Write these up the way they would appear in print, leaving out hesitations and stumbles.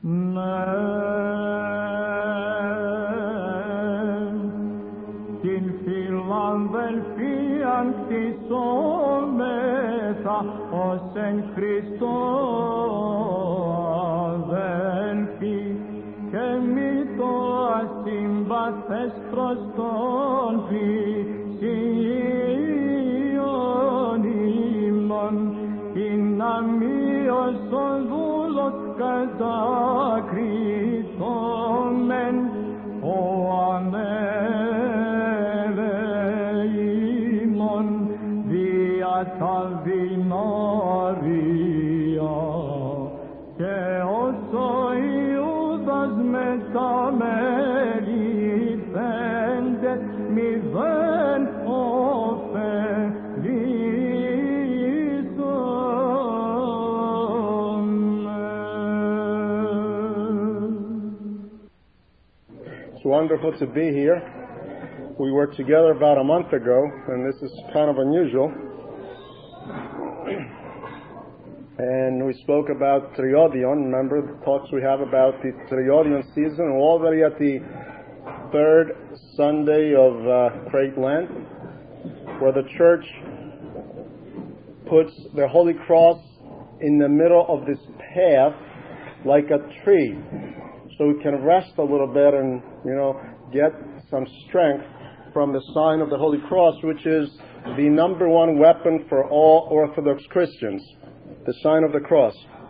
Την φιλαδελφίαν κτισόμεθα ως εν Χριστώ αδελφοί και μη το ασύμπαθες προς τον πλησίον ημών ειν αμοίως ο δούλος κατακριτόμεν ο ανέλεημον δια τα δεινάρια και όσο Ιούδας μεταμεληθέντες μηδέν It's wonderful to be here. We were together about a month ago, and this is kind of unusual. And we spoke about Triodion. Remember the talks we have about the Triodion season? We're already at the third Sunday of Great Lent, where the church puts the Holy Cross in the middle of this path like a tree, so we can rest a little bit and, get some strength from the sign of the Holy Cross, which is the number one weapon for all Orthodox Christians, the sign of the cross.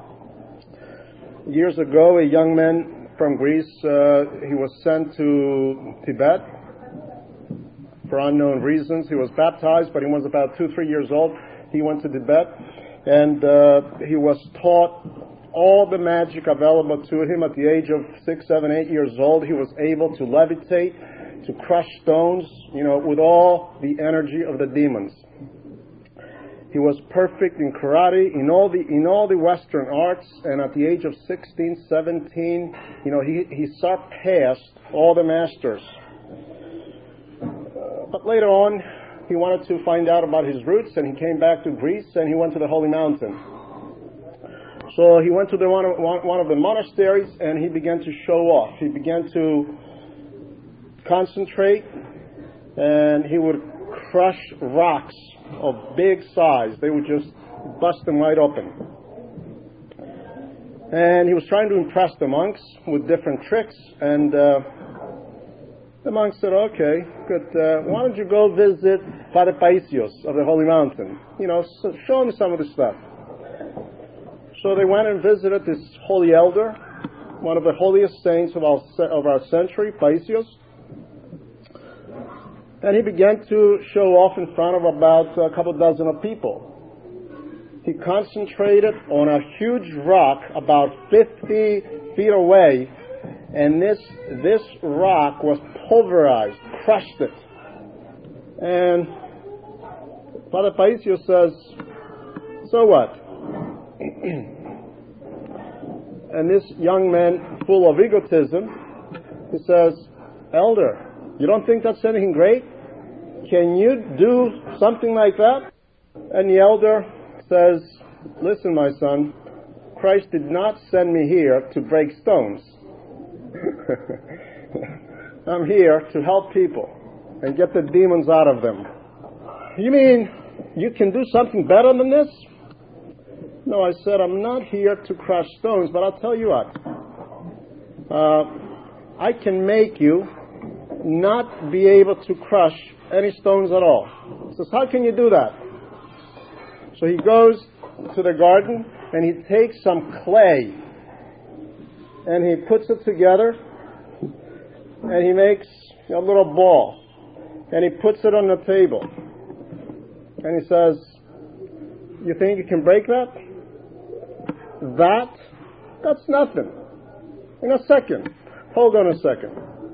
Years ago, a young man from Greece, he was sent to Tibet for unknown reasons. He was baptized, but he was about 2-3 years old. He went to Tibet, and he was taught all the magic available to him. At the age of 6, 7, 8 years old, he was able to levitate, to crush stones, with all the energy of the demons. He was perfect in karate, in all the Western arts, and at the age of 16, 17, he surpassed all the masters. But later on, he wanted to find out about his roots, and he came back to Greece, and he went to the Holy Mountain. So he went to one of the monasteries, and he began to show off. He began to concentrate, and he would crush rocks of big size. They would just bust them right open. And he was trying to impress the monks with different tricks, and the monks said, okay, good, why don't you go visit Father Paisios of the Holy Mountain? Show him some of the stuff. So they went and visited this holy elder, one of the holiest saints of our century, Paisios. And he began to show off in front of about a couple dozen of people. He concentrated on a huge rock about 50 feet away, and this rock was pulverized, crushed it. And Father Paisios says, so what? And this young man, full of egotism, he says, Elder, you don't think that's anything great? Can you do something like that? And the elder says, listen, my son, Christ did not send me here to break stones. I'm here to help people and get the demons out of them. You mean you can do something better than this? No, I said, I'm not here to crush stones, but I'll tell you what. I can make you not be able to crush any stones at all. He says, how can you do that? So he goes to the garden and he takes some clay and he puts it together and he makes a little ball and he puts it on the table and he says, you think you can break that? That's nothing. In a second. Hold on a second.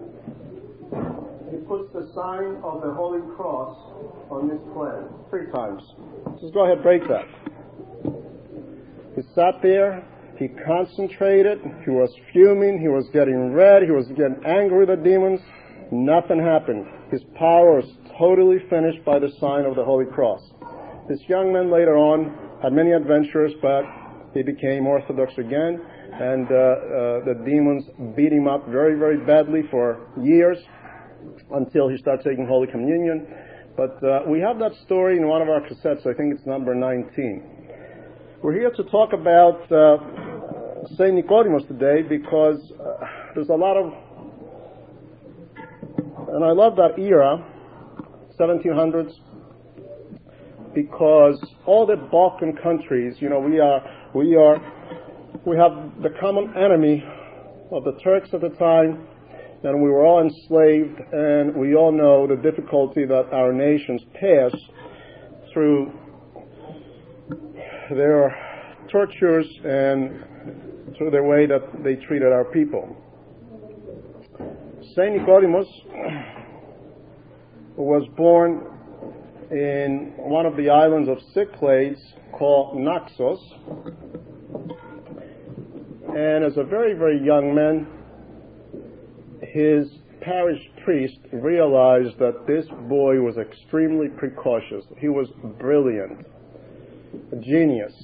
He puts the sign of the Holy Cross on this clay 3 times. Just go ahead, break that. He sat there, he concentrated, he was fuming, he was getting red, he was getting angry with the demons. Nothing happened. His power was totally finished by the sign of the Holy Cross. This young man later on had many adventures, but he became Orthodox again, and the demons beat him up very, very badly for years until he started taking Holy Communion. But we have that story in one of our cassettes. I think it's number 19. We're here to talk about St. Nicodemus today because there's a lot of, and I love that era, 1700s, because all the Balkan countries, we have the common enemy of the Turks at the time, and we were all enslaved, and we all know the difficulty that our nations passed through their tortures and through the way that they treated our people. Saint Nicodemus was born in one of the islands of Cyclades called Naxos, and as a very, very young man, his parish priest realized that this boy was extremely precocious. He was brilliant, a genius.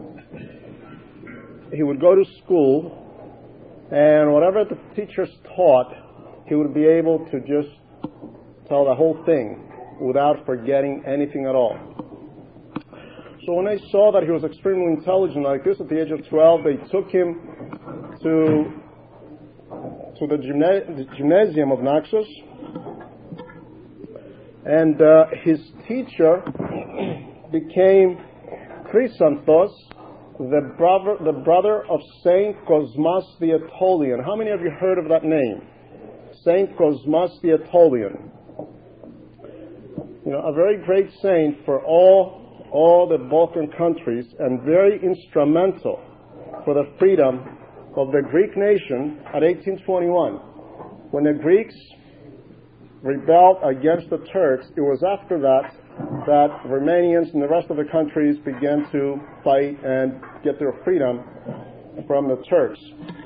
He would go to school, and whatever the teachers taught, he would be able to just tell the whole thing without forgetting anything at all. So when they saw that he was extremely intelligent like this at the age of 12, they took him to the gymnasium of Naxos, and his teacher became Chrysanthos, the brother of Saint Cosmas the Aetolian. How many of you heard of that name? Saint Cosmas the Aetolian. A very great saint for all the Balkan countries, and very instrumental for the freedom of the Greek nation at 1821. When the Greeks rebelled against the Turks, it was after that Romanians and the rest of the countries began to fight and get their freedom from the Turks.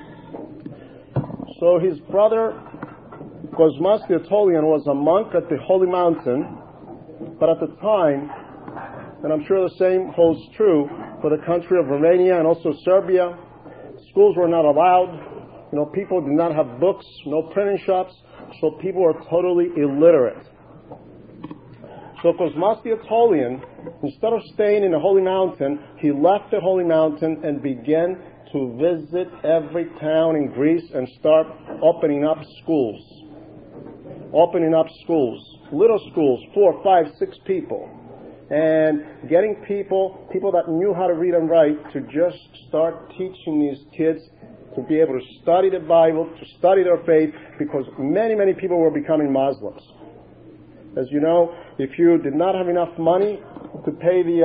So his brother Cosmas the Aetolian was a monk at the Holy Mountain, but at the time, and I'm sure the same holds true for the country of Romania and also Serbia, schools were not allowed. People did not have books, no printing shops, so people were totally illiterate. So Cosmas the Aetolian, instead of staying in the Holy Mountain, he left the Holy Mountain and began to visit every town in Greece and start opening up schools. Little schools, 4, 5, 6 people. And getting people that knew how to read and write, to just start teaching these kids to be able to study the Bible, to study their faith, because many, many people were becoming Muslims. As you know, if you did not have enough money to pay the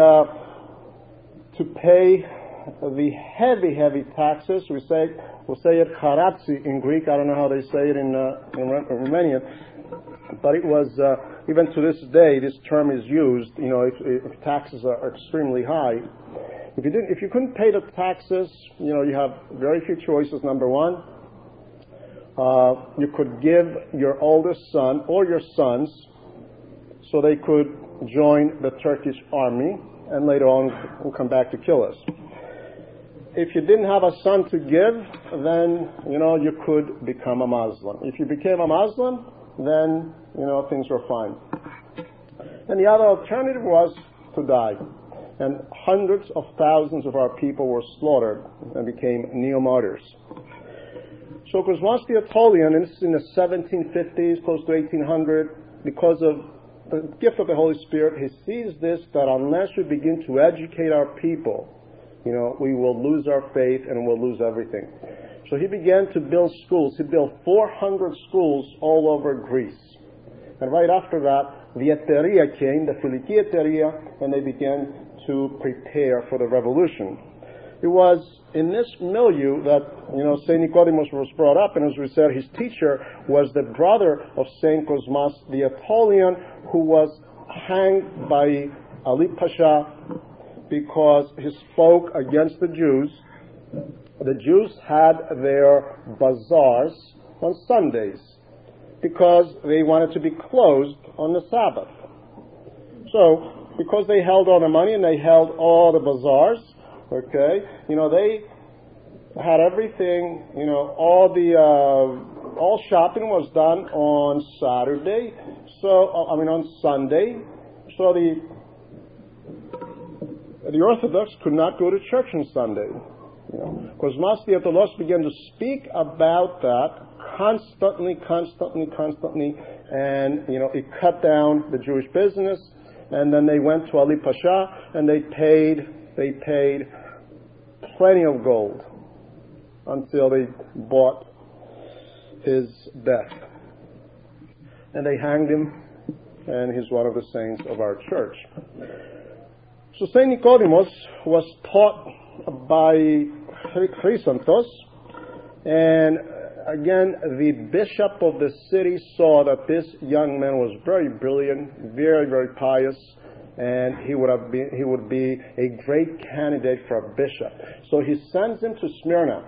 heavy taxes, we'll say it charatzi in Greek. I don't know how they say it in Romanian, but it was even to this day this term is used. If taxes are extremely high, if you couldn't pay the taxes, you have very few choices. Number one, you could give your oldest son or your sons so they could join the Turkish army, and later on will come back to kill us. If you didn't have a son to give, then, you could become a Muslim. If you became a Muslim, then, things were fine. And the other alternative was to die. And hundreds of thousands of our people were slaughtered and became neo-martyrs. So Cosmas the Aetolian, and this is in the 1750s, close to 1800, because of the gift of the Holy Spirit, he sees this, that unless we begin to educate our people, we will lose our faith and we'll lose everything. So he began to build schools. He built 400 schools all over Greece. And right after that, the Eteria came, the Philiki Eteria, and they began to prepare for the revolution. It was in this milieu that, St. Nicodemus was brought up, and as we said, his teacher was the brother of St. Cosmas the Aetolian, who was hanged by Ali Pasha because he spoke against the Jews. The Jews had their bazaars on Sundays because they wanted to be closed on the Sabbath. So, because they held all the money and they held all the bazaars, had everything, all shopping was done on Saturday, on Sunday, so the Orthodox could not go to church on Sunday. Because Mastiatolos began to speak about that constantly, and, it cut down the Jewish business, and then they went to Ali Pasha, and they paid plenty of gold until they bought his death. And they hanged him, and he's one of the saints of our church. So Saint Nicodemus was taught by Chrysanthos, and again, the bishop of the city saw that this young man was very brilliant, very, very pious, and he would be a great candidate for a bishop. So he sends him to Smyrna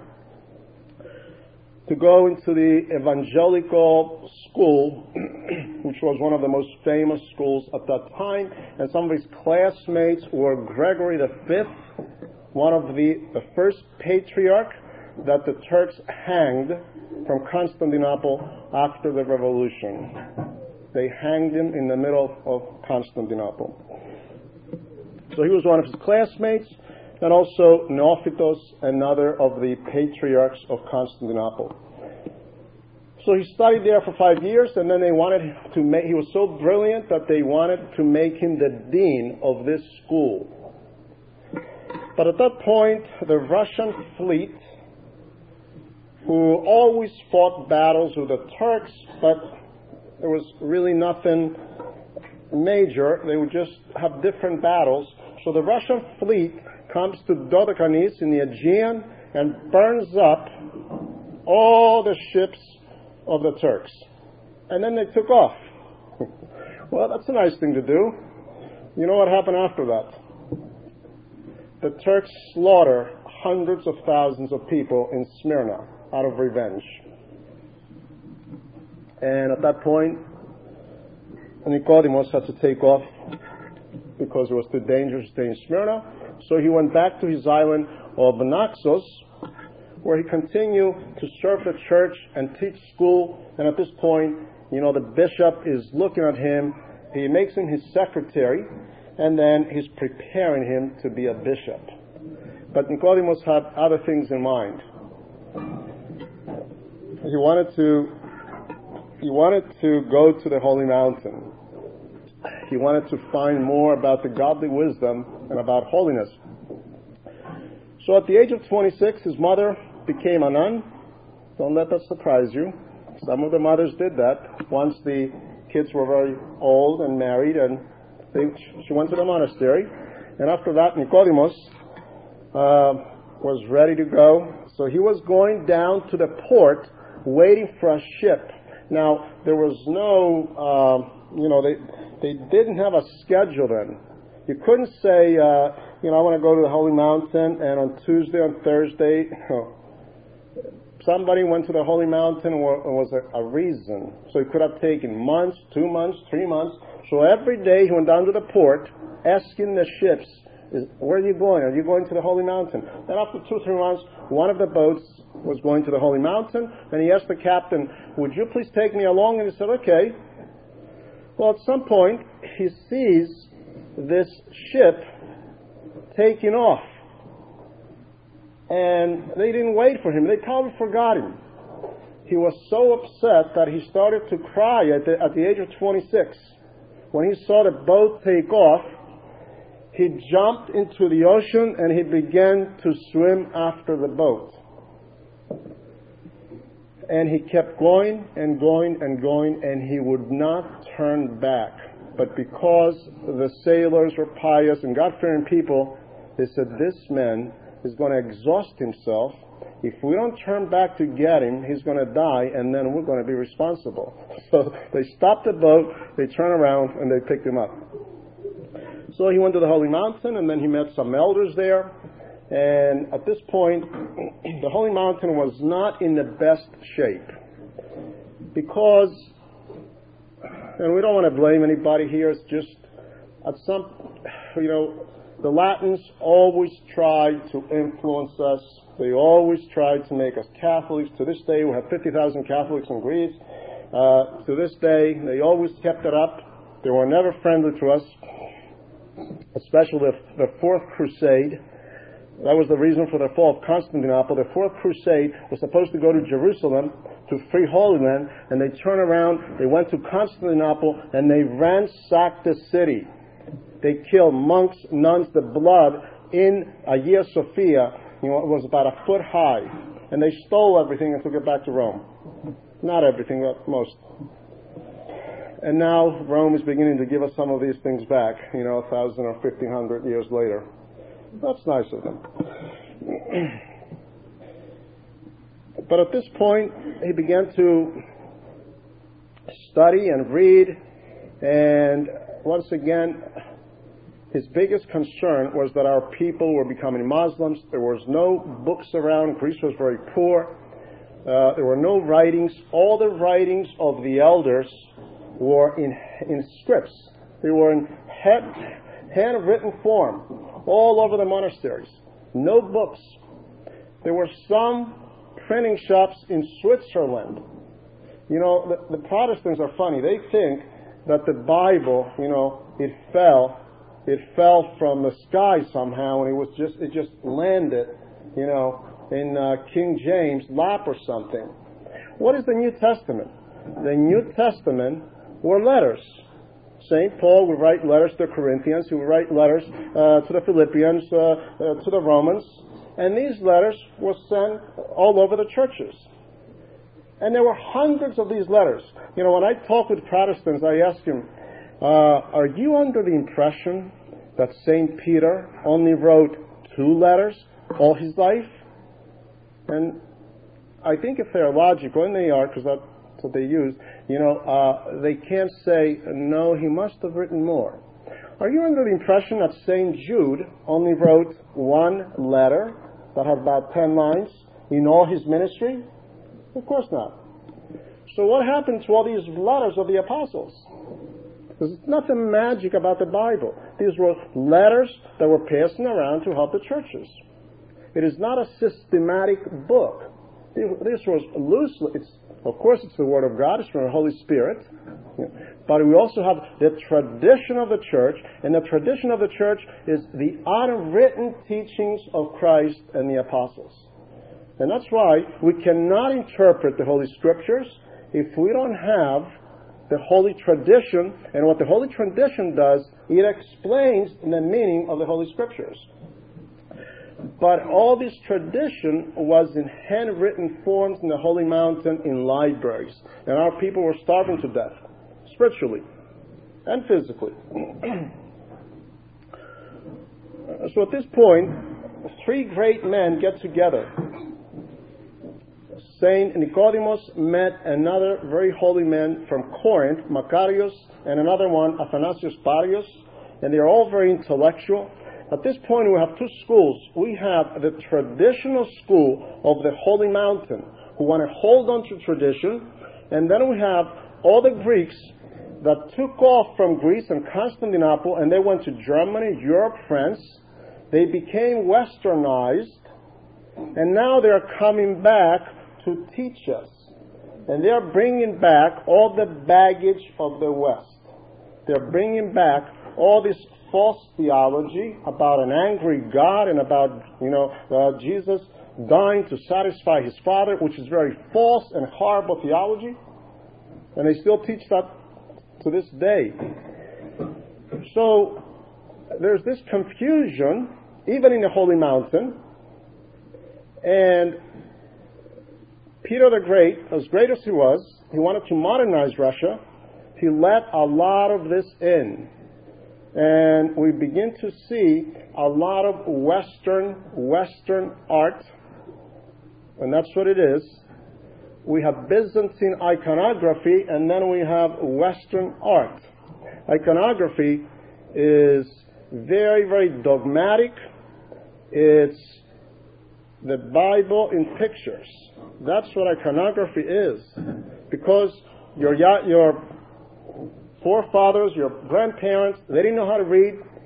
to go into the evangelical school, which was one of the most famous schools at that time. And some of his classmates were Gregory V, one of the first patriarch that the Turks hanged from Constantinople after the revolution. They hanged him in the middle of Constantinople. So he was one of his classmates, and also Neophytos, another of the patriarchs of Constantinople. So he studied there for 5 years, and then he was so brilliant that they wanted to make him the dean of this school. But at that point, the Russian fleet, who always fought battles with the Turks, but there was really nothing major, they would just have different battles. So the Russian fleet comes to Dodecanese in the Aegean and burns up all the ships of the Turks. And then they took off. Well, that's a nice thing to do. You know what happened after that? The Turks slaughter hundreds of thousands of people in Smyrna out of revenge. And at that point, Nicodemus had to take off because it was too dangerous to stay in Smyrna. So he went back to his island of Naxos, where he continued to serve the church and teach school. And at this point, the bishop is looking at him. He makes him his secretary, and then he's preparing him to be a bishop. But Nicodemus had other things in mind. He wanted to go to the Holy Mountain. He wanted to find more about the godly wisdom and about holiness. So at the age of 26, his mother became a nun. Don't let that surprise you. Some of the mothers did that once the kids were very old and married, and she went to the monastery. And after that, Nicodemus was ready to go. So he was going down to the port, waiting for a ship. Now, there was no, they didn't have a schedule then. You couldn't say, I want to go to the Holy Mountain, and on Tuesday, on Thursday, somebody went to the Holy Mountain, and it was a reason. So it could have taken months, 2 months, 3 months. So every day he went down to the port, asking the ships, where are you going? Are you going to the Holy Mountain? Then after 2 or 3 months, one of the boats was going to the Holy Mountain, and he asked the captain, would you please take me along? And he said, okay. Well, at some point, he sees this ship taking off. And they didn't wait for him. They probably forgot him. He was so upset that he started to cry at the age of 26. When he saw the boat take off, he jumped into the ocean and he began to swim after the boat. And he kept going and going and going, and he would not turn back. But because the sailors were pious and God-fearing people, they said, this man is going to exhaust himself. If we don't turn back to get him, he's going to die, and then we're going to be responsible. So they stopped the boat, they turned around, and they picked him up. So he went to the Holy Mountain, and then he met some elders there. And at this point, the Holy Mountain was not in the best shape. Because, and we don't want to blame anybody here, it's just, at some, The Latins always tried to influence us. They always tried to make us Catholics. To this day, we have 50,000 Catholics in Greece. To this day, they always kept it up. They were never friendly to us, especially the Fourth Crusade. That was the reason for the fall of Constantinople. The Fourth Crusade was supposed to go to Jerusalem, to free Holy Land, and they turned around, they went to Constantinople, and they ransacked the city. They killed monks, nuns. The blood in Hagia Sophia, it was about a foot high. And they stole everything and took it back to Rome. Not everything, but most. And now Rome is beginning to give us some of these things back, 1,000 or 1,500 years later. That's nice of them. But at this point, he began to study and read, and once again, his biggest concern was that our people were becoming Muslims. There was no books around. Greece was very poor. There were no writings. All the writings of the elders were in scripts. They were in handwritten form all over the monasteries. No books. There were some printing shops in Switzerland. The Protestants are funny. They think that the Bible, it fell from the sky somehow, and it just landed, in King James' lap or something. What is the New Testament? The New Testament were letters. St. Paul would write letters to the Corinthians, he would write letters to the Philippians, to the Romans, and these letters were sent all over the churches. And there were hundreds of these letters. When I talk with Protestants, I ask them, are you under the impression that St. Peter only wrote 2 letters all his life? And I think if they're logical, and they are, because that's what they use, they can't say, no, he must have written more. Are you under the impression that St. Jude only wrote 1 letter that had about 10 lines in all his ministry? Of course not. So what happened to all these letters of the apostles? There's nothing magic about the Bible. These were letters that were passing around to help the churches. It is not a systematic book. This was loosely, of course it's the Word of God, it's from the Holy Spirit, but we also have the tradition of the church, and the tradition of the church is the unwritten teachings of Christ and the apostles. And that's why we cannot interpret the Holy Scriptures if we don't have the Holy Tradition. And what the Holy Tradition does, it explains the meaning of the Holy Scriptures. But all this tradition was in handwritten forms in the Holy Mountain in libraries. And our people were starving to death, spiritually and physically. So at this point, 3 great men get together. Saint Nicodemus met another very holy man from Corinth, Macarius, and another one, Athanasius Parius, and they are all very intellectual. At this point, we have 2 schools. We have the traditional school of the Holy Mountain, who want to hold on to tradition, and then we have all the Greeks that took off from Greece and Constantinople, and they went to Germany, Europe, France. They became westernized, and now they are coming back to teach us. And they are bringing back all the baggage of the West. They're bringing back all this false theology about an angry God and about, Jesus dying to satisfy his Father, which is very false and horrible theology. And they still teach that to this day. So there's this confusion, even in the Holy Mountain. And Peter the Great, as great as he wanted to modernize Russia. He let a lot of this in. And we begin to see a lot of Western art. And that's what it is. We have Byzantine iconography, and then we have Western art. Iconography is very, very dogmatic. It's the Bible in pictures. That's what iconography is. Because your forefathers, your grandparents, they didn't know how to read.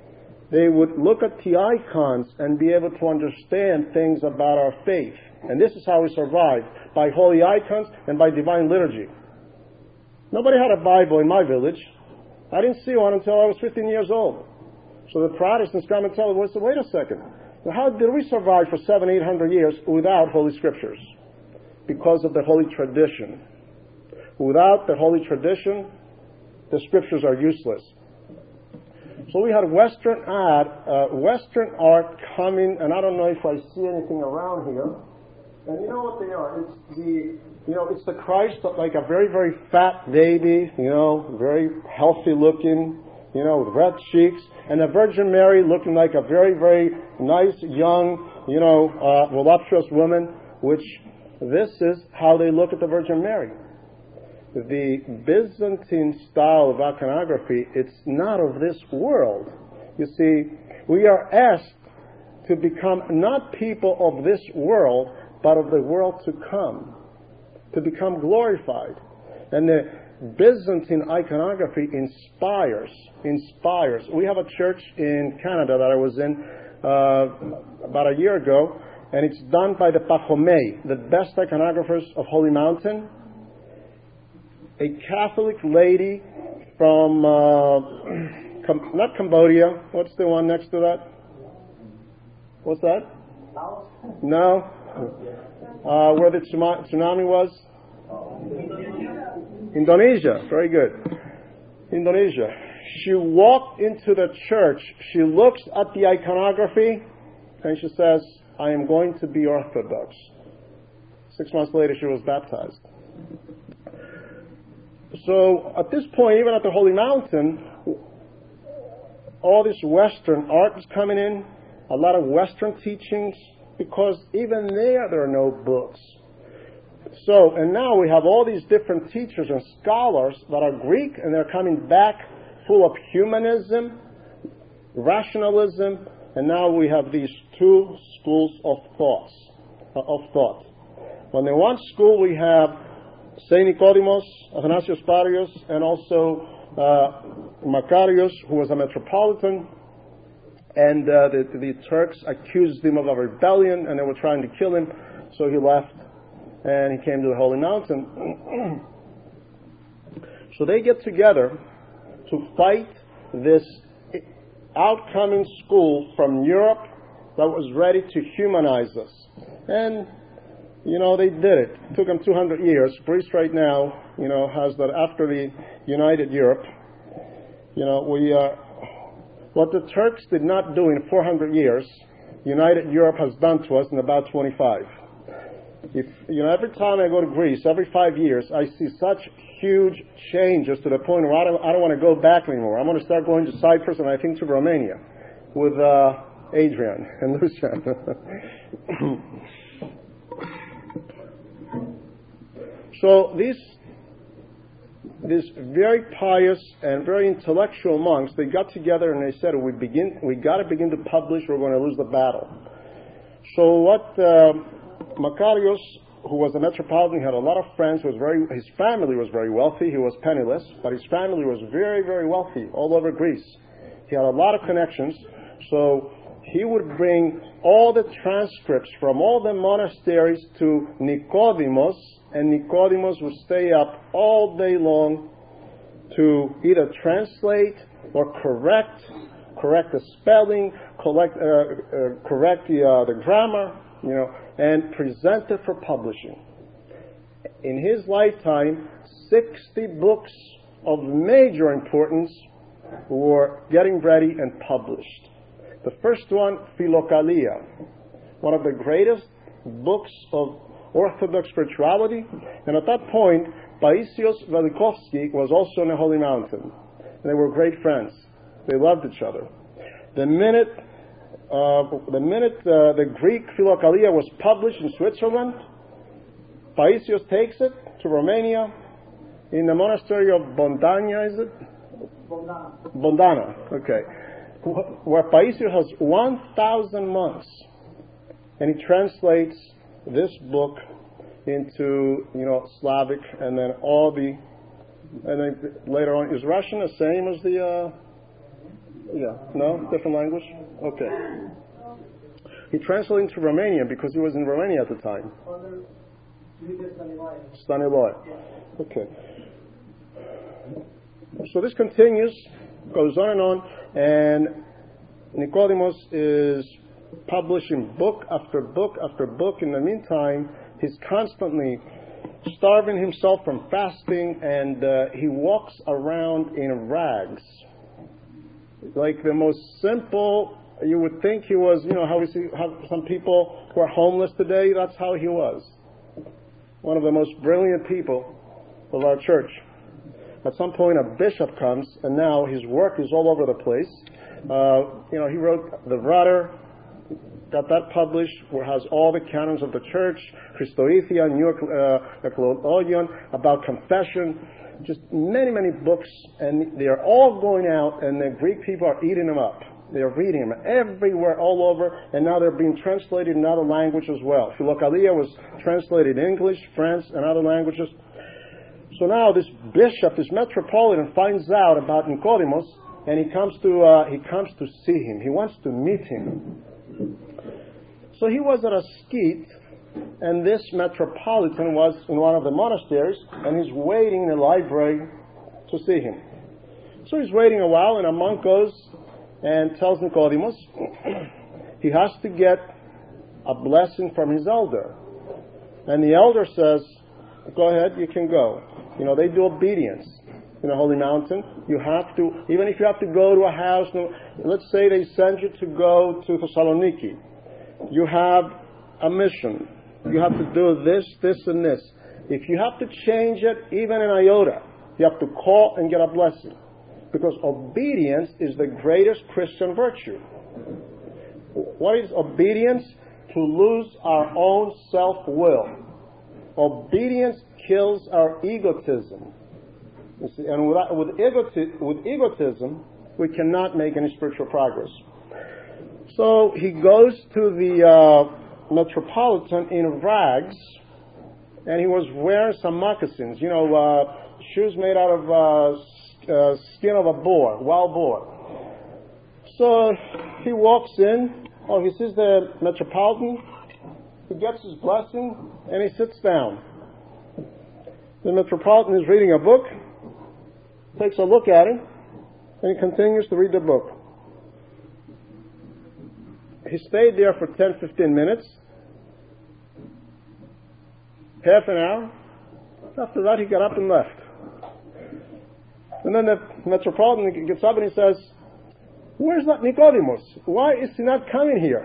they would look at the icons and be able to understand things about our faith. And this is how we survived, by holy icons and by divine liturgy. Nobody had a Bible in my village. I didn't see one until I was 15 years old. So the Protestants come and tell us, wait a second, how did we survive for 700, 800 years without Holy Scriptures? Because of the Holy Tradition. Without the Holy Tradition, the Scriptures are useless. So we had Western art coming, and I don't know if I see anything around here. And you know what they are? It's the Christ, like a very, very fat baby, very healthy looking, with red cheeks, and the Virgin Mary looking like a very, very nice, young, voluptuous woman, which this is how they look at the Virgin Mary. The Byzantine style of iconography, it's not of this world. You see, we are asked to become not people of this world, but of the world to come, to become glorified. And the Byzantine iconography inspires. We have a church in Canada that I was in about a year ago, and it's done by the Pahomey, the best iconographers of Holy Mountain. A Catholic lady from, not Cambodia, what's the one next to that? What's that? No. Where the tsunami was? Indonesia. Very good. Indonesia. She walked into the church. She looks at the iconography and she says, I am going to be Orthodox. 6 months later, she was baptized. So at this point, even at the Holy Mountain, all this Western art is coming in, a lot of Western teachings, because even there are no books. So, and now we have all these different teachers and scholars that are Greek, and they're coming back full of humanism, rationalism, and now we have these two schools of thought. On the one school we have Saint Nicodemus, Athanasius Parius, and also Macarius, who was a metropolitan, and the Turks accused him of a rebellion, and they were trying to kill him, so he left, and he came to the Holy Mountain. So they get together to fight this outcoming school from Europe that was ready to humanize us. And they did it. It took them 200 years. Greece right now, has that after the United Europe. What the Turks did not do in 400 years, United Europe has done to us in about 25. Every time I go to Greece, every 5 years, I see such huge changes to the point where I don't want to go back anymore. I'm going to start going to Cyprus and I think to Romania with Adrian and Lucian. So these very pious and very intellectual monks, they got together and they said, we got to begin to publish, we're going to lose the battle. So what Macarius, who was a metropolitan, he had a lot of friends, his family was very wealthy, he was penniless, but his family was very, very wealthy all over Greece. He had a lot of connections, so he would bring all the transcripts from all the monasteries to Nicodemus, and Nicodemus would stay up all day long to either translate or correct the spelling, correct the grammar, and present it for publishing. In his lifetime, 60 books of major importance were getting ready and published. The first one, Philokalia, one of the greatest books of Orthodox spirituality, and at that point, Paisios Velikovsky was also in the Holy Mountain. They were great friends. They loved each other. The minute the Greek Philokalia was published in Switzerland, Paisios takes it to Romania in the monastery of Bondana, is it? Bondana, okay. Where Paisios has 1,000 monks, and he translates this book into Slavic, and then later on, is Russian the same as the Yeah. No? Different language? Okay. He translated into Romanian because he was in Romania at the time. Staniloae. Okay. So this continues, goes on, and Nicodemus is publishing book after book after book. In the meantime, he's constantly starving himself from fasting, and he walks around in rags. Like the most simple, you would think he was, how we see how some people who are homeless today, that's how he was. One of the most brilliant people of our church. At some point a bishop comes, and now his work is all over the place. He wrote the Rudder, got that published, where it has all the canons of the church, Christoithia, New Ecclesiologion, about confession, just many, many books, and they are all going out, and the Greek people are eating them up. They are reading them everywhere, all over, and now they're being translated in other languages as well. Philokalia was translated in English, French, and other languages. So now this bishop, this metropolitan, finds out about Nicodemus, and he comes to see him. He wants to meet him. So he was at a skit, and this metropolitan was in one of the monasteries, and he's waiting in the library to see him. So he's waiting a while, and a monk goes and tells Nicodemus he has to get a blessing from his elder. And the elder says, go ahead, you can go. They do obedience in the Holy Mountain. You have to, even if you have to go to a house, let's say they send you to go to Thessaloniki. You have a mission. You have to do this, this, and this. If you have to change it, even an iota, you have to call and get a blessing. Because obedience is the greatest Christian virtue. What is obedience? To lose our own self-will. Obedience kills our egotism. You see, and with egotism, we cannot make any spiritual progress. So he goes to the metropolitan in rags, and he was wearing some moccasins, shoes made out of skin of a boar, wild boar. So he walks in, he sees the metropolitan, he gets his blessing, and he sits down. The metropolitan is reading a book, takes a look at it, and he continues to read the book. He stayed there for 10-15 minutes, half an hour. After that, he got up and left. And then the metropolitan gets up and he says, where's that Nicodemus? Why is he not coming here?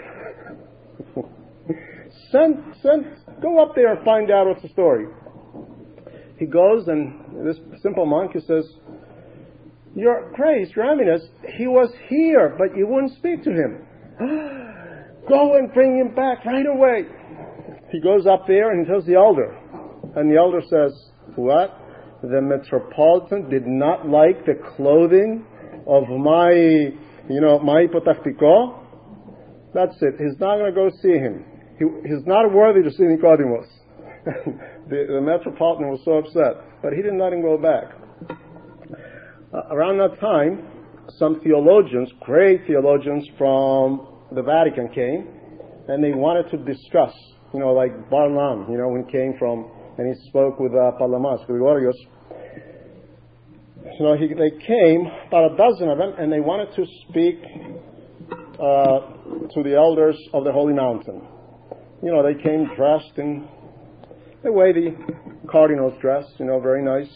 Go up there and find out what's the story. He goes, and this simple monk, he says, Your Grace, Your Eminence, he was here, but you wouldn't speak to him. Go and bring him back right away. He goes up there and he tells the elder. And the elder says, what? The metropolitan did not like the clothing of my hypotaktiko. That's it. He's not going to go see him. He's not worthy to see Nicodemus. The metropolitan was so upset, but he didn't let him go back. Around that time, some theologians, great theologians from the Vatican came, and they wanted to discuss, like Barlam, when he came from, and he spoke with Palamas, Gregorios. So they came, about a dozen of them, and they wanted to speak to the elders of the Holy Mountain. They came dressed in the way the cardinals dress, very nice.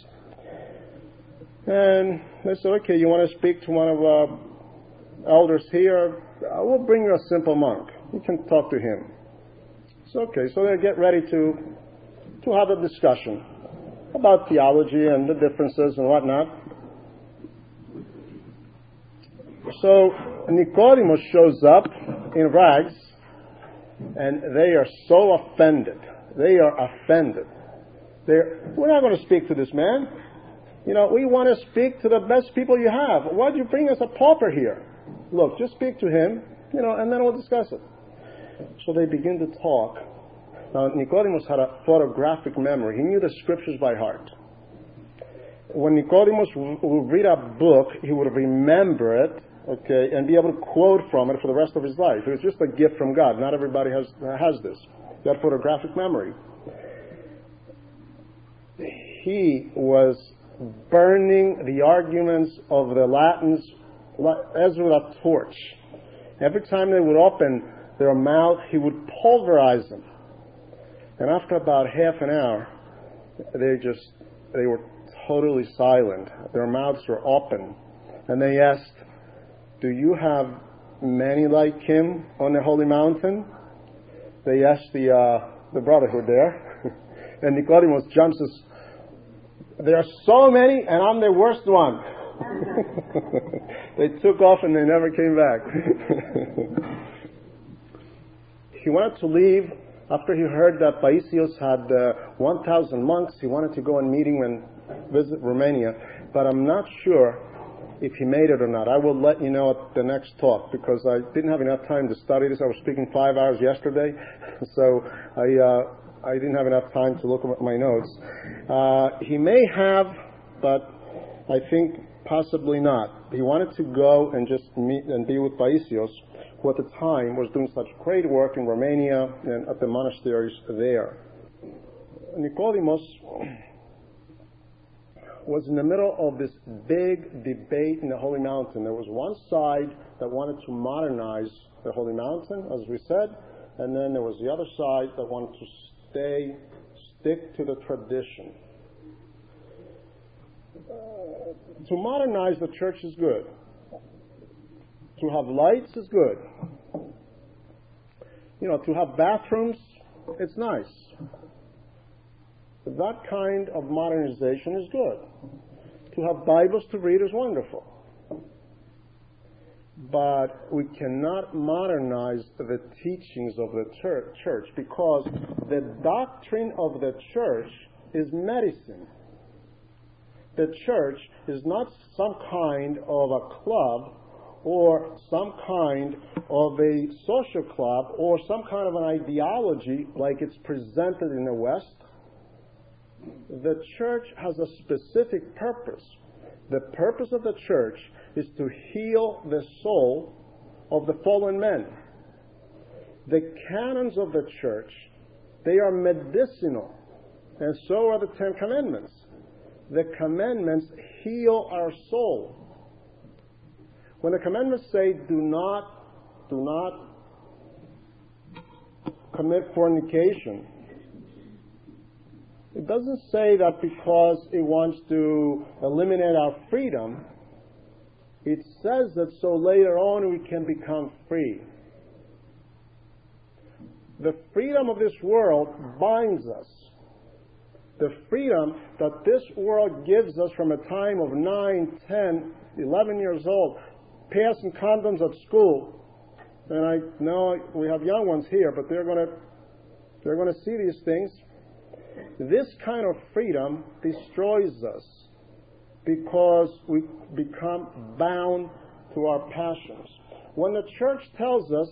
And they said, okay, you want to speak to one of our elders here? We'll bring you a simple monk. You can talk to him. So, okay, so they get ready to have a discussion about theology and the differences and whatnot. So Nicodemus shows up in rags, and they are so offended. They are offended. We're not going to speak to this man. We want to speak to the best people you have. Why did you bring us a pauper here? Look, just speak to him, and then we'll discuss it. So they begin to talk. Now, Nicodemus had a photographic memory. He knew the scriptures by heart. When Nicodemus would read a book, he would remember it, okay, and be able to quote from it for the rest of his life. It was just a gift from God. Not everybody has this. That photographic memory. He was burning the arguments of the Latins as with a torch. Every time they would open their mouth, he would pulverize them. And after about half an hour, they were totally silent. Their mouths were open. And they asked, "Do you have many like him on the holy mountain?" They asked the brotherhood there. And Nicodemus jumps and says, "There are so many, and I'm the worst one." They took off and they never came back. He wanted to leave after he heard that Paisios had 1,000 monks. He wanted to go on meeting and visit Romania, but I'm not sure if he made it or not. I will let you know at the next talk, because I didn't have enough time to study this. I was speaking 5 hours yesterday, so I didn't have enough time to look at my notes. He may have, but I think possibly not. He wanted to go and just meet and be with Paisios, who at the time was doing such great work in Romania and at the monasteries there. Nicodemus was in the middle of this big debate in the Holy Mountain. There was one side that wanted to modernize the Holy Mountain, as we said, and then there was the other side that wanted to stick to the tradition. To modernize the church is good. To have lights is good. To have bathrooms, it's nice. That kind of modernization is good. To have Bibles to read is wonderful. But we cannot modernize the teachings of the church, because the doctrine of the church is medicine. The church is not some kind of a club or some kind of a social club or some kind of an ideology like it's presented in the West. The church has a specific purpose. The purpose of the church is to heal the soul of the fallen men. The canons of the church, they are medicinal, and so are the 10 Commandments. The commandments heal our soul. When the commandments say, do not commit fornication, it doesn't say that because it wants to eliminate our freedom. It says that so later on we can become free. The freedom of this world binds us. The freedom that this world gives us from a time of 9, 10, 11 years old, passing condoms at school. And I know we have young ones here, but they're going to see these things. This kind of freedom destroys us because we become bound to our passions. When the church tells us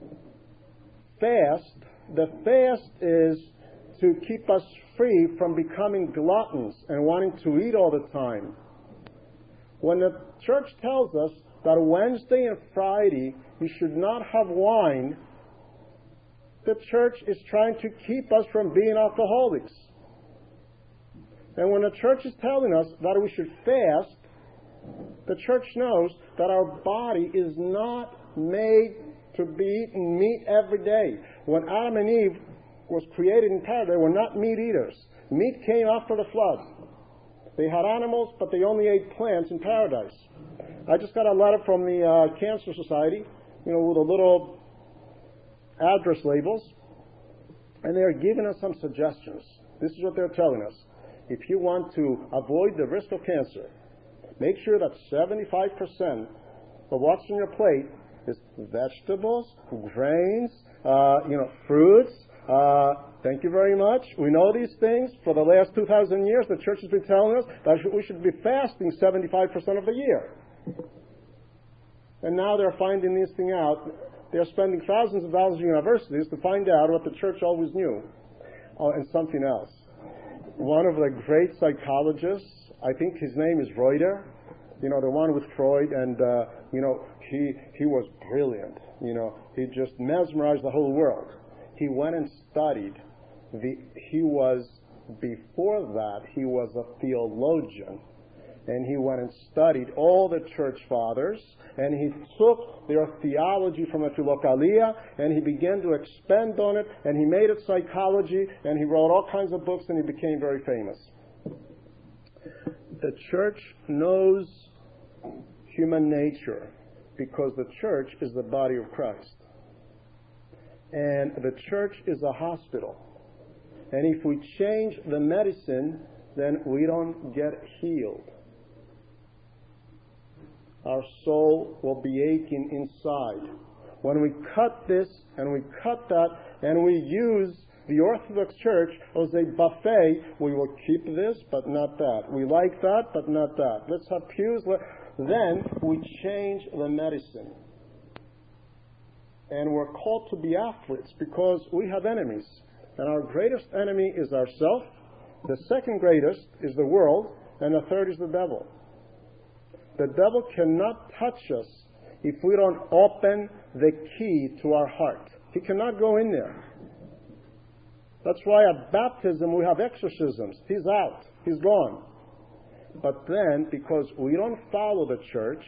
fast, the fast is to keep us free from becoming gluttons and wanting to eat all the time. When the church tells us that Wednesday and Friday we should not have wine, the church is trying to keep us from being alcoholics. And when the church is telling us that we should fast, the church knows that our body is not made to be eating meat every day. When Adam and Eve was created in paradise, they were not meat eaters. Meat came after the flood. They had animals, but they only ate plants in paradise. I just got a letter from the Cancer Society, with the little address labels, and they are giving us some suggestions. This is what they're telling us. If you want to avoid the risk of cancer, make sure that 75% of what's on your plate is vegetables, grains, fruits. Thank you very much. We know these things. For the last 2,000 years, the church has been telling us that we should be fasting 75% of the year. And now they're finding this thing out. They're spending thousands of dollars in universities to find out what the church always knew. And something else. One of the great psychologists, I think his name is Reuter, the one with Freud, and, he was brilliant. He just mesmerized the whole world. He went and studied. Before that, he was a theologian. And he went and studied all the church fathers, and he took their theology from the Philokalia, and he began to expand on it, and he made it psychology, and he wrote all kinds of books, and he became very famous. The church knows human nature because the church is the body of Christ. And the church is a hospital. And if we change the medicine, then we don't get healed. Our soul will be aching inside. When we cut this and we cut that and we use the Orthodox Church as a buffet, we will keep this but not that. We like that but not that. Let's have pews. Then we change the medicine. And we're called to be athletes because we have enemies. And our greatest enemy is ourself. The second greatest is the world. And the third is the devil. The devil cannot touch us if we don't open the key to our heart. He cannot go in there. That's why at baptism we have exorcisms. He's out. He's gone. But then, because we don't follow the church,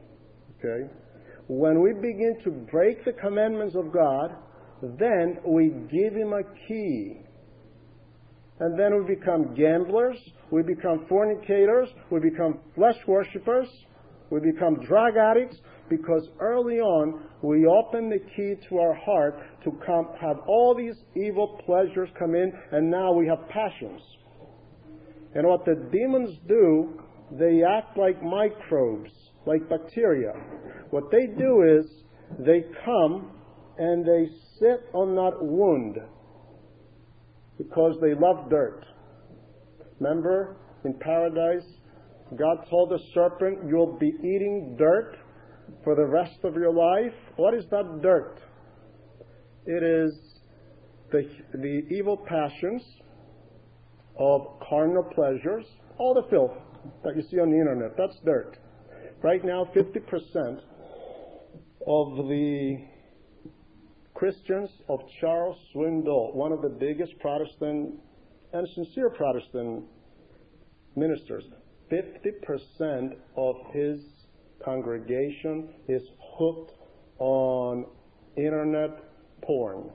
when we begin to break the commandments of God, then we give him a key. And then we become gamblers, we become fornicators, we become flesh worshippers, we become drug addicts, because early on we open the key to our heart to have all these evil pleasures come in, and now we have passions. And what the demons do, they act like microbes, like bacteria. What they do is they come and they sit on that wound, because they love dirt. Remember, in paradise, God told the serpent, you'll be eating dirt for the rest of your life. What is that dirt? It is the evil passions of carnal pleasures, all the filth that you see on the internet. That's dirt. Right now, 50% of the Christians of Charles Swindoll, one of the biggest Protestant and sincere Protestant ministers, 50% of his congregation is hooked on internet porn.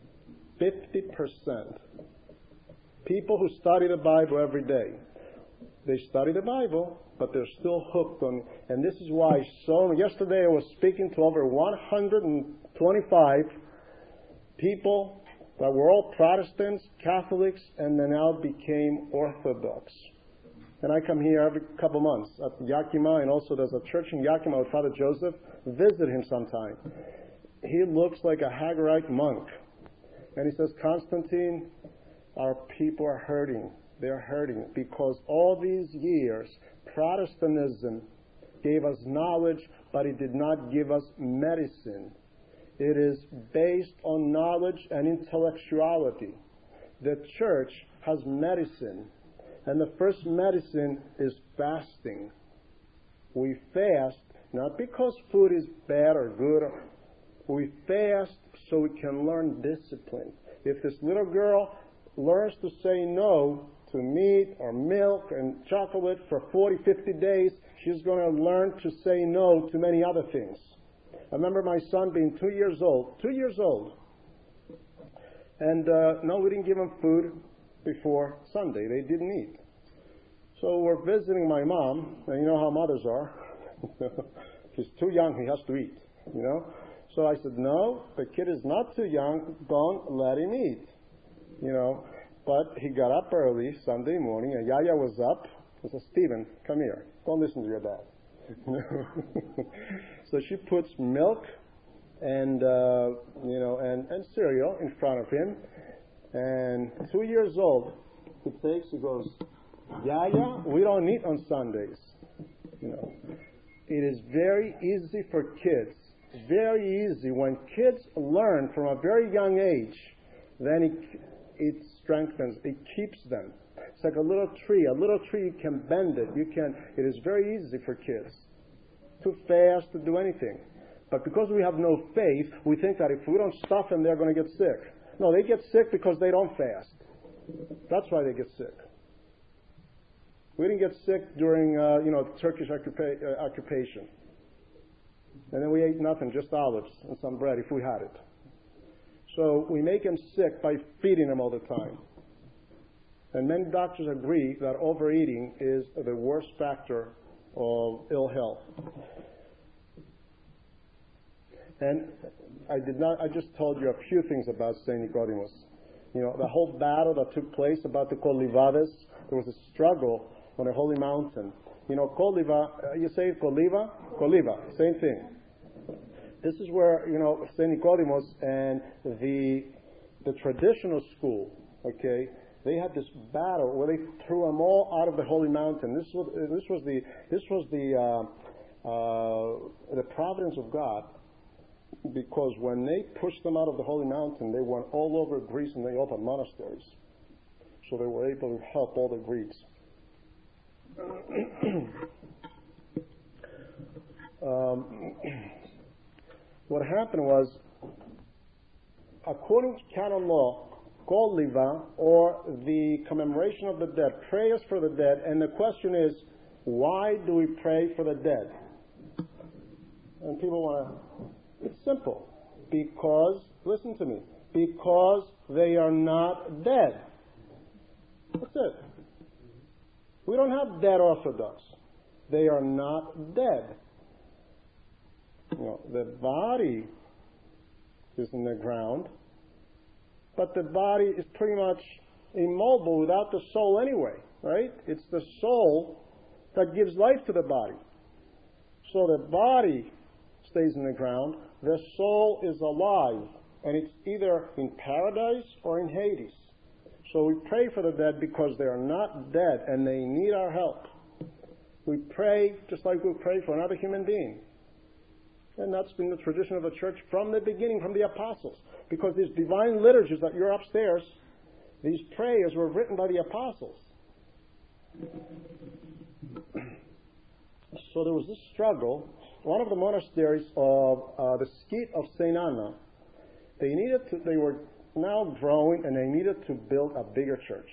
50%. People who study the Bible every day. They study the Bible, but they're still hooked on it. And this is why yesterday I was speaking to over 125 people that were all Protestants, Catholics, and they now became Orthodox. And I come here every couple months at Yakima, and also there's a church in Yakima with Father Joseph. Visit him sometime. He looks like a Haggarite monk. And he says, Constantine, our people are hurting. They're hurting because all these years, Protestantism gave us knowledge, but it did not give us medicine. It is based on knowledge and intellectuality. The church has medicine. And the first medicine is fasting. We fast not because food is bad or good. We fast so we can learn discipline. If this little girl learns to say no to meat or milk and chocolate for 40, 50 days, she's going to learn to say no to many other things. I remember my son being 2 years old. And no, we didn't give him food before Sunday. They didn't eat. So we're visiting my mom, and you know how mothers are. He's too young, he has to eat, So I said, no, the kid is not too young, don't let him eat, But he got up early Sunday morning, and Yaya was up. I said, Stephen, come here. Don't listen to your dad. So she puts milk and cereal in front of him. And 2 years old, he goes, Yaya, we don't eat on Sundays. It is very easy for kids. Very easy. When kids learn from a very young age, then it strengthens, it keeps them. It's like a little tree. A little tree, you can bend it. It is very easy for kids. Too fast to do anything. But because we have no faith, we think that if we don't stop them, they're going to get sick. No, they get sick because they don't fast. That's why they get sick. We didn't get sick during, the Turkish occupation. And then we ate nothing, just olives and some bread if we had it. So we make them sick by feeding them all the time. And many doctors agree that overeating is the worst factor of ill health. And I just told you a few things about St. Nicodemus. The whole battle that took place about the Colivades, there was a struggle on a holy mountain. Coliva, you say Coliva? Coliva, same thing. This is where, St. Nicodemus and the traditional school, okay, they had this battle where they threw them all out of the holy mountain. This was the providence of God, because when they pushed them out of the holy mountain, they went all over Greece and they opened monasteries. So they were able to help all the Greeks. What happened was, according to canon law, Koliva, or the commemoration of the dead, prayers for the dead, and the question is, why do we pray for the dead? And people it's simple. Because, listen to me, because they are not dead. That's it. We don't have dead Orthodox. They are not dead. The body is in the ground, but the body is pretty much immobile without the soul anyway, right? It's the soul that gives life to the body. So the body stays in the ground, the soul is alive, and it's either in paradise or in Hades. So we pray for the dead because they are not dead and they need our help. We pray just like we pray for another human being. And that's been the tradition of the church from the beginning, from the apostles. Because these divine liturgies that you're upstairs, these prayers were written by the apostles. So there was this struggle. One of the monasteries of the Skete of St. Anna, they were now growing and they needed to build a bigger church.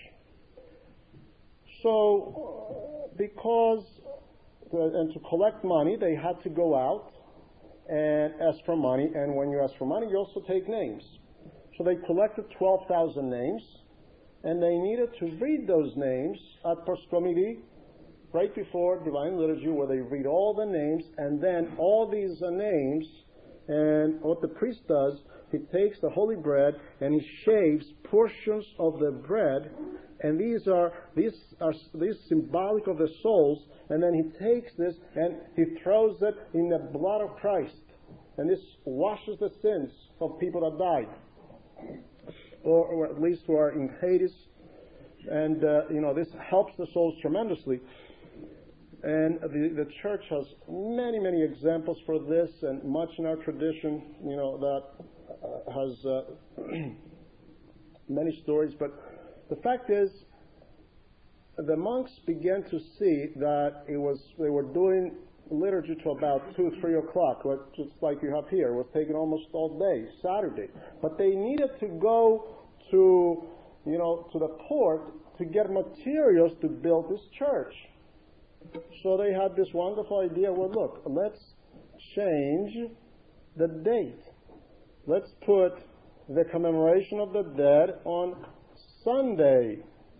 So, and to collect money, they had to go out and ask for money, and when you ask for money, you also take names. So they collected 12,000 names, and they needed to read those names at Proscomidi, right before Divine Liturgy, where they read all the names, and then all these names, and what the priest does, he takes the holy bread, and he shaves portions of the bread, and these are symbolic of the souls, and then he takes this and he throws it in the blood of Christ. And this washes the sins of people that died, or at least who are in Hades. And, this helps the souls tremendously. And the church has many, many examples for this, and much in our tradition, that has many stories. But the fact is, the monks began to see that they were doing liturgy till about 2, 3 o'clock, just like you have here. It was taking almost all day, Saturday. But they needed to go to the port to get materials to build this church. So they had this wonderful idea, well, look, let's change the date. Let's put the commemoration of the dead on Sunday.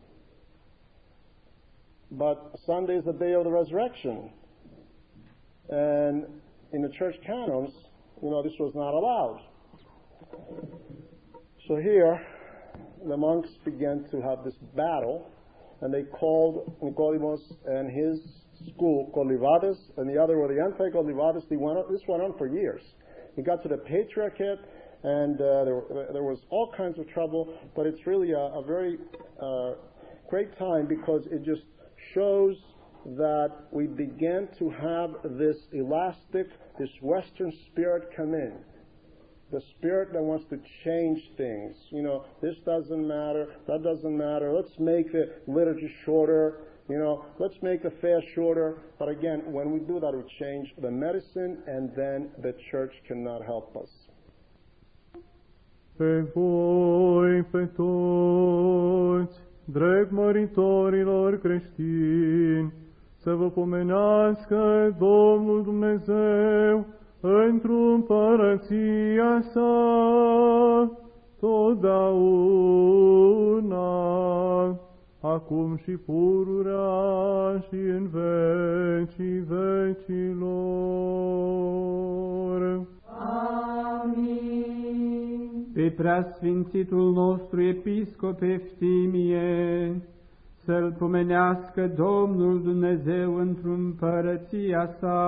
But Sunday is the day of the resurrection. And in the church canons, this was not allowed. So here, the monks began to have this battle, and they called Nicodemus and his school Colivades, and the other were the anti-Colivades. This went on for years. It got to the Patriarchate, and there was all kinds of trouble, but it's really a very great time, because it just shows that we began to have this elastic, this Western spirit come in. the Spirit that wants to change things. You know, this doesn't matter, that doesn't matter. Let's make the liturgy shorter. You know, let's make the fast shorter. But again, when we do that, we change the medicine, and then the church cannot help us. Pe voi, pe toți, drept măritorilor creștini, să vă pomenească Domnul Dumnezeu într-o împărăția sa, totdeauna, acum și pururea și în vecii vecilor. Amin. Pe preasfințitul nostru episcop Eftimie, să-l pomenească Domnul Dumnezeu într-o împărăția sa.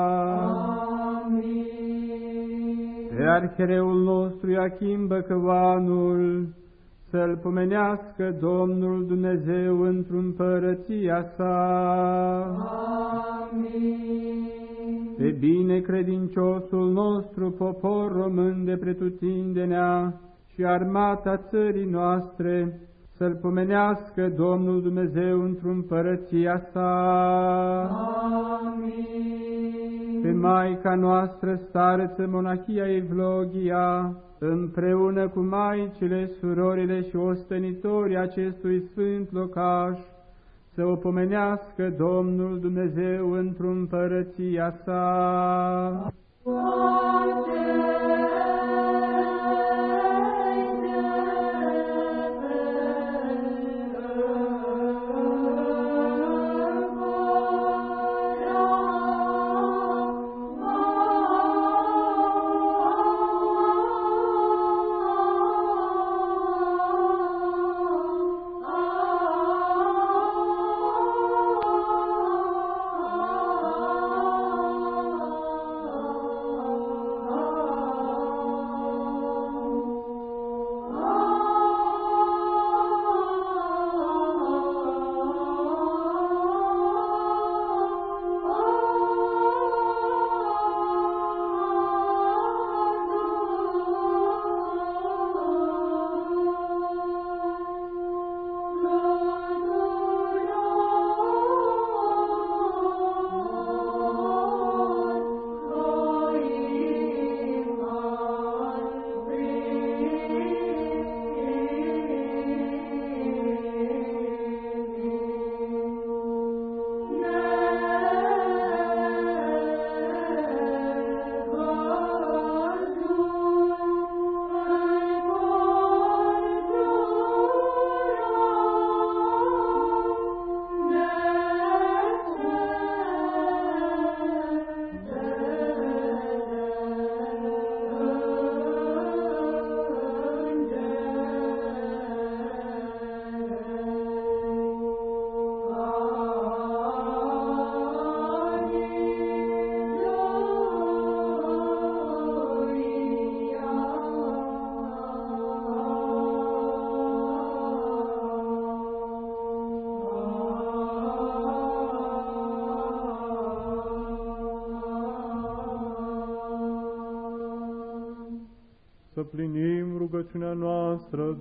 Amin. Pe arhiereul nostru Iachim Băcăvanul, să-l pomenească Domnul Dumnezeu într-o împărăția sa. Amin. Pe binecredinciosul nostru popor român de pretutindenea și armata țării noastre, să-l pomenească Domnul Dumnezeu într-o împărăția sa. Amin. Pe Maica noastră starță Monahia Evlogia, împreună cu maicile, surorile și ostenitorii acestui sfânt locaș, să o pomenească Domnul Dumnezeu într-o împărăția sa. Să plinim rugăciunea noastră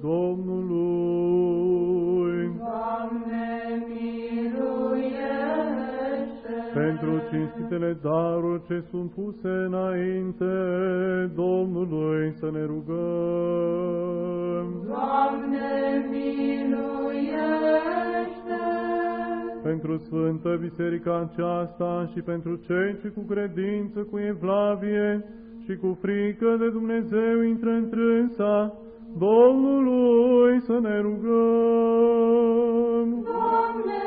Domnului. Doamne, miluiește! Pentru cinstitele daruri ce sunt puse înainte Domnului să ne rugăm. Doamne, miluiește! Pentru Sfântă Biserica aceasta și pentru cei ce cu credință, cu evlavie și cu frică de Dumnezeu intră întrânsa, Domnului să ne rugăm. Doamne,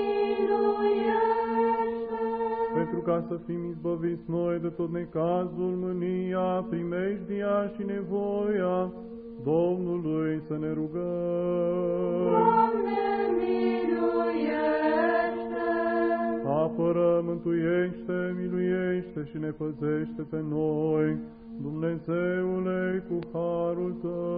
miluiește! Pentru ca să fim izbăviți noi de tot necazul, mânia, primejdia și nevoia, Domnului să ne rugăm. Doamne, miluiește! Apără, mântuiește, miluiește și ne păzește pe noi, Dumnezeule, cu harul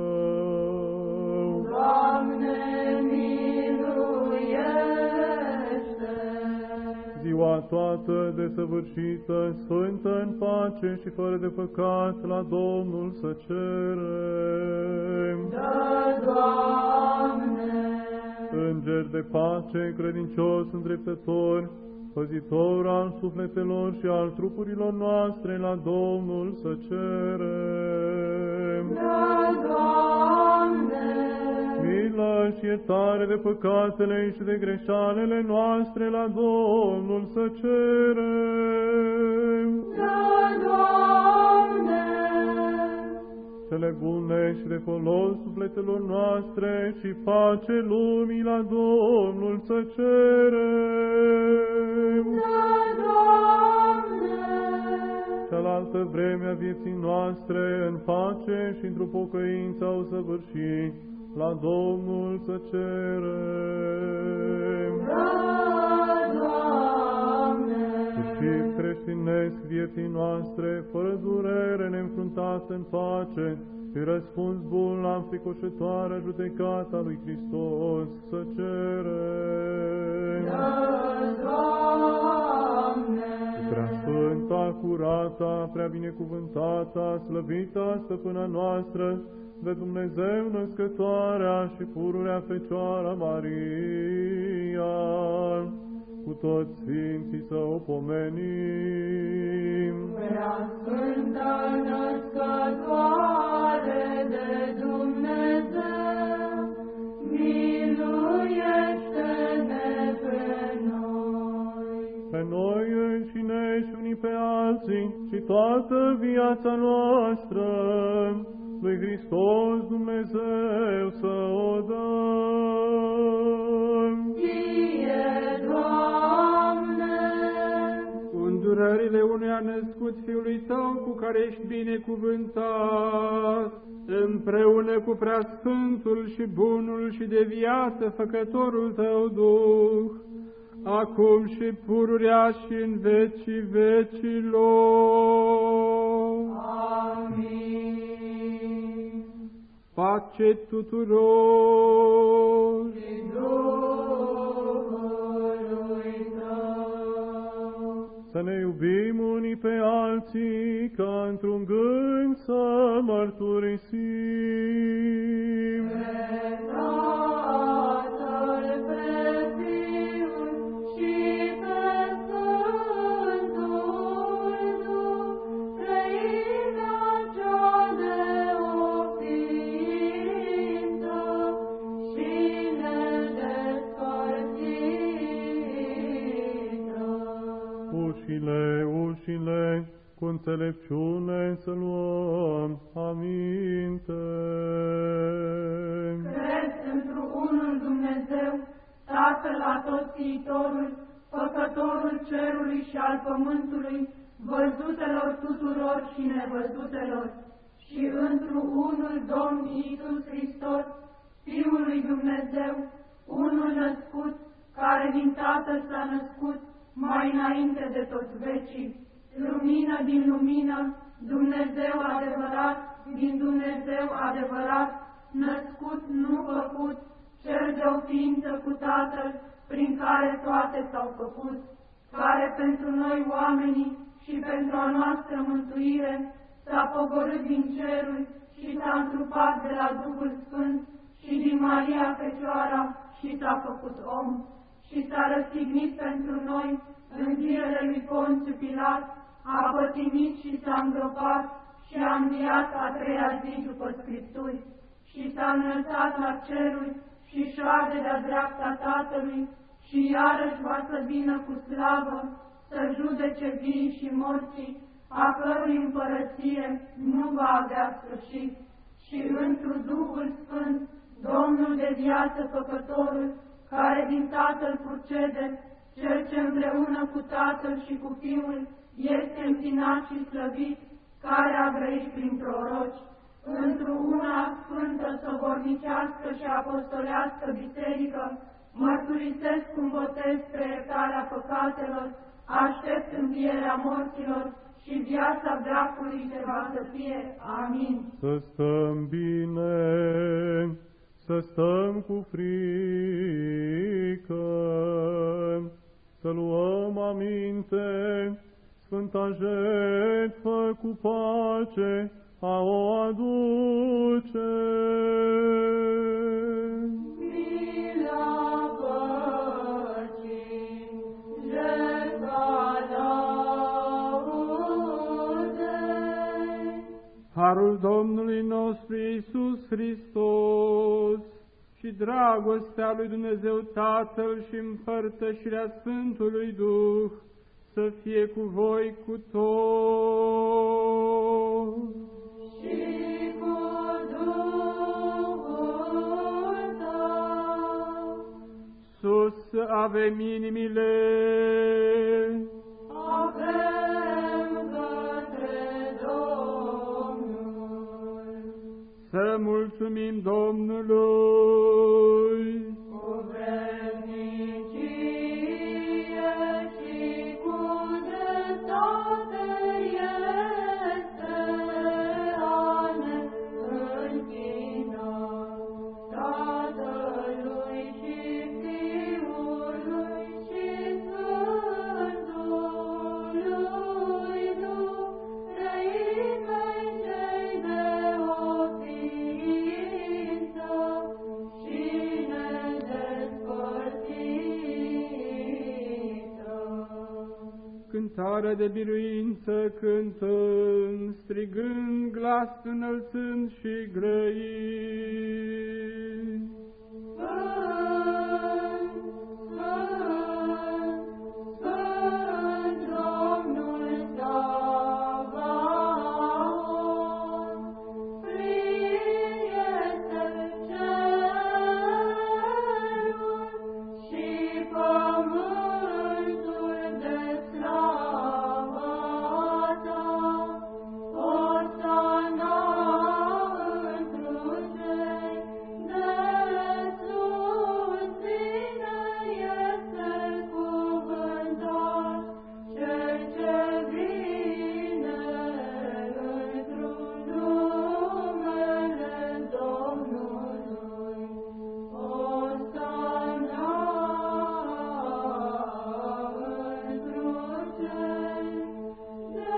Tău. Doamne, miluiește! Ziua cea toată desăvârșită, sfântă în pace și fără de păcat, la Domnul să cerem. Da, Doamne! Înger de pace, credincios îndreptător, păzitor al sufletelor și al trupurilor noastre, la Domnul să cerem. Da, Doamne! Milă și iertare de păcatele și de greșalele noastre, la Domnul să cerem. Da, Doamne! Cele bune și de folos sufletelor noastre și pace lumii, la Domnul să cerem. Da, Doamne! Cealaltă vreme a vieții noastre, în pace și într-o pocăință o săvârși, la Domnul să cerem. Da, Doamne! Și creștinesc vieții noastre, fără durere neînfruntat în pace, și răspuns bun la înfricoșătoarea judecata lui Hristos să cerem. Da, Doamne! Prea sfânta, curata, prea binecuvântata, slăvita stăpâna noastră, de Dumnezeu născătoarea și pururea Fecioara Maria, cu toți sfinții să o pomenim. Prea Sfântă Născătoare de Dumnezeu, miluiește-ne pe noi. Pe noi înșine și unii pe alții și toată viața noastră, lui Hristos Dumnezeu să o dăm. Ție, Doamne! Cu îndurările unui născut Fiului Tău, cu care ești binecuvântat, împreună cu preasfântul și bunul și de viață făcătorul Tău Duh, acum și pururea și în vecii vecilor. Amin. Pace tuturor! Și Duhului Tău. Să ne iubim unii pe alții, ca într-un gând să mărturisim. Pe Tatăl, pe Fiul și pe Sfântul Duh, trăimea cea neofință și nedespărțită. Ușile, cu înțelepciune să luăm aminte. Cred într-unul Dumnezeu, Tatăl Atotțiitorul, Făcătorul cerului și al pământului, văzutelor tuturor și nevăzutelor, și într-unul Domn Iisus Hristos, Fiul lui Dumnezeu, unul născut, care din Tatăl s-a născut mai înainte de toți vecii, lumină din lumină, Dumnezeu adevărat, din Dumnezeu adevărat, născut, nu făcut, cel de-o ființă cu Tatăl, prin care toate s-au făcut, care pentru noi oamenii și pentru a noastră mântuire s-a pogorât din ceruri și s-a întrupat de la Duhul Sfânt și din Maria Fecioara și s-a făcut om și s-a răstignit pentru noi în zilele lui Ponțiu Pilat, a pătimit și s-a îngropat și a înviat a treia zi după Scripturi și s-a înălțat la ceruri și șade de-a dreapta Tatălui și iarăși va să vină cu slavă să judece vii și morții, a cărui împărăție nu va avea sfârșit. Și întru Duhul Sfânt, Domnul de viață Făcătorul, care din Tatăl procede, Cel ce împreună cu Tatăl și cu Fiul este întinat și slăvit, care a grăit prin proroci, într-o una sfântă, sobornicească și apostolească biserică, mărturisesc cu botez spre iertarea păcatelor, aștept învierea morților și viața veacului ce va să fie. Amin. Să stăm bine, să stăm cu frică, să luăm aminte. sfânta jertfă cu pace a o aduce. Mila păcii, jertfa laudei. Harul Domnului nostru Iisus Hristos și dragostea lui Dumnezeu Tatăl și împărtășirea Sfântului Duh să fie cu voi cu toți. Și cu Duhul tău. Sus avem inimile, Avem către Domnul. să mulțumim Domnului. Cu vrednicie și cu dreptate este a ne închina Tatălui și Fiului și Sfântului Duh, trăimei cei de o ființă și nedespărțită. Cântarea de biruință cântând, strigând, glas înălțând și grăind. Sfânt, Sfânt, Sfânt, Domnul Sabaoth, plin este cerul și pământul de slava ta. Osana întru cei de sus, bine este cuvântat cel ce vine într-un numele Domnului. Osana întru cei de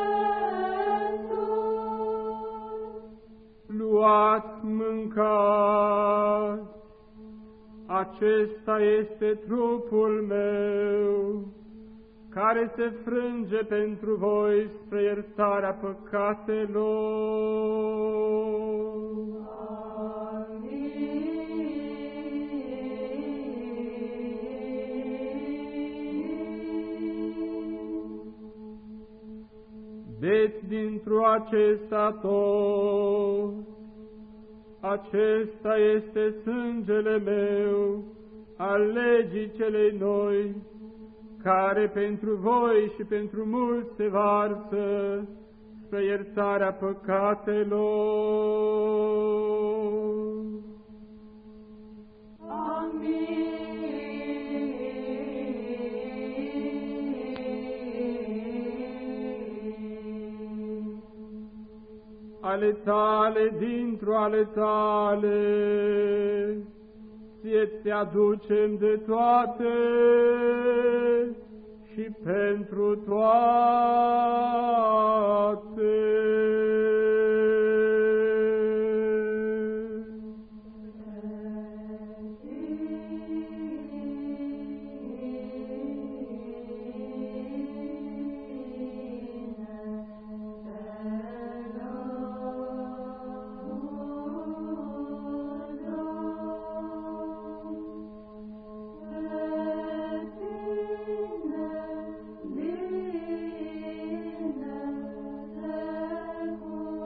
sus. Luați, mâncați, acesta este trupul meu, care se frânge pentru voi spre iertarea păcatelor. Beți dintr-o acesta tot, acesta este sângele meu, al legii celei noi, care pentru voi și pentru mulți se varsă spre iertarea păcatelor. Amin. Ale tale, dintr-o ale tale, ție-ți aducem de toate și pentru toate. Bine, bine,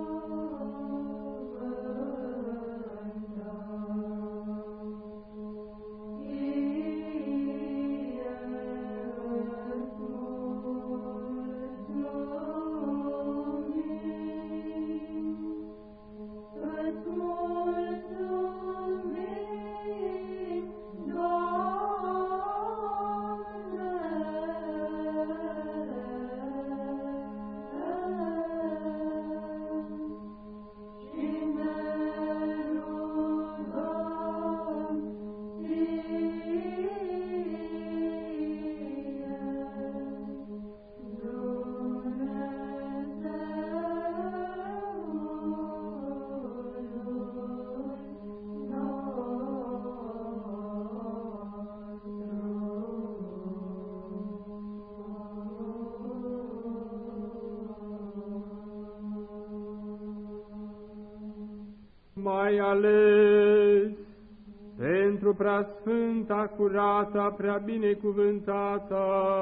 ai ales pentru preasfânta, curata, prea binecuvântata,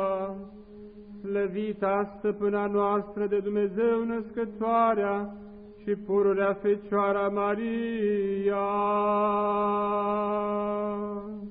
slăvita stăpâna noastră de Dumnezeu născătoarea și pururea Fecioara Maria.